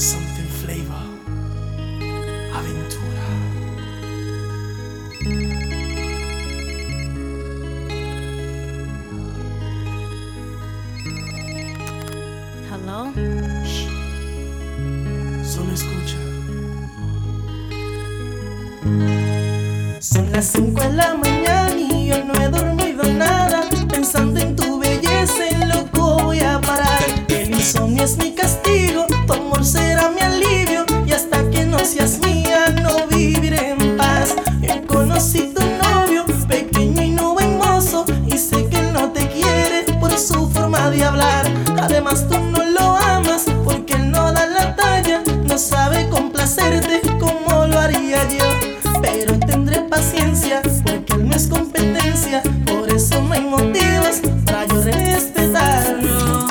Something Flavor, Aventura. Hello. Shh. Solo escucha. Son las 5 de la mañana y yo no he dormido nada. Pensando en tu belleza, en loco voy a parar. El insomnio es mi castigo, tu amor será mi alivio. Y hasta que no seas mía, no viviré en paz. Yo conocí tu novio, pequeño y no buen mozo, y sé que él no te quiere por su forma de hablar. Además tú no lo amas porque él no da la talla. No sabe complacerte como lo haría yo. Pero tendré paciencia porque él no es competencia. Por eso no hay motivos para yo respetarlo.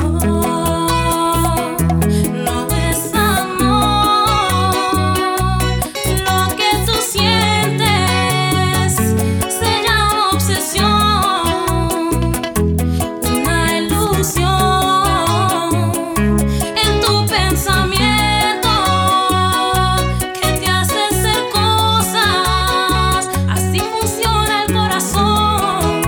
No es amor lo que tú sientes, se llama obsesión, una ilusión en tu pensamiento que te hace hacer cosas, así funciona el corazón.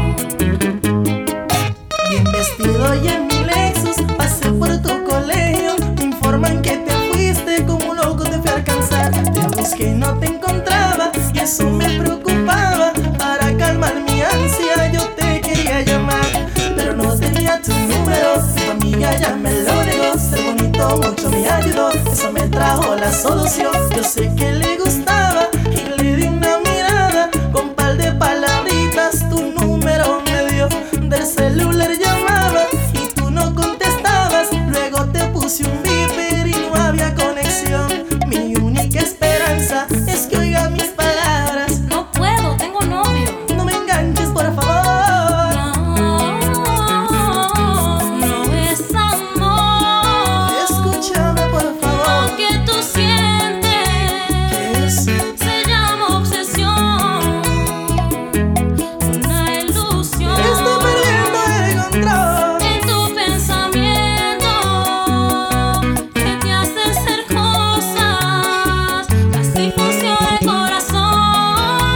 Bien vestido y en mi Lexus pasé por tu colegio. Me informan que te fuiste, como un loco te fui a alcanzar. Te busqué y no te encontraba y eso me preocupaba. Para calmar mi ansia yo te quería llamar, pero no tenía tu número. Tu amiga ya me lo negó. Ser bonito mucho me ayudó, eso me trajo la solución. Yo sé que le gustaba y le di una mirada. Con par de palabritas tu número me dio. Del celular llamaba y tú no contestabas. Luego te puse un beeper y no había conexión. Mi única esperanza es que oiga mis palabras. No puedo, tengo novio. No me enganches, por favor. No es amor Escúchame, por favor. lo que tú sientes, ¿Qué es? se llama obsesión, una ilusión Estoy perdiendo el control. en tu pensamiento que te hace hacer cosas, así funciona el corazón.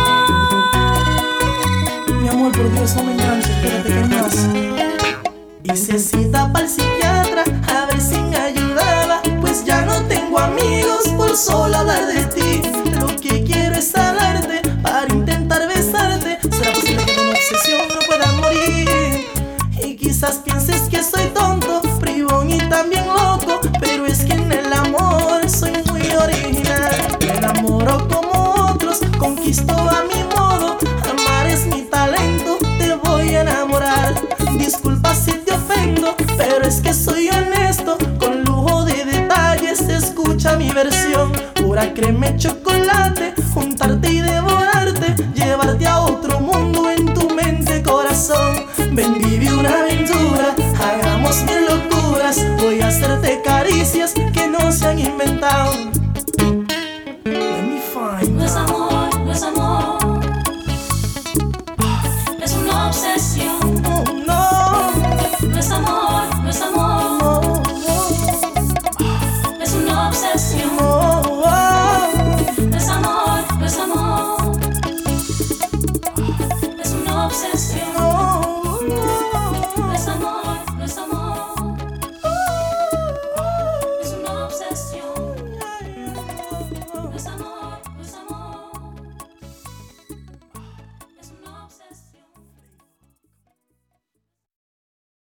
Mi amor, por Dios, no me enganches, espérate que hay más. Hice cita para el psiquiatra a ver si me ayudaba, pues ya no tengo amigos por solo hablar de ti. Lo que quiero es hablarte para intentar besarte. ¿Será posible que de una obsesión no pueda morir? Y quizás pienses que soy tonto, bribón y también loco, pero es que en el amor soy muy original. Me enamoro como otros, conquisto a mi modo. Amar es mi talento, te voy a enamorar. Disculpa si te ofendo, pero es que soy honesto. Con lujo de detalles, escucha mi versión. Pura crema y chocolate.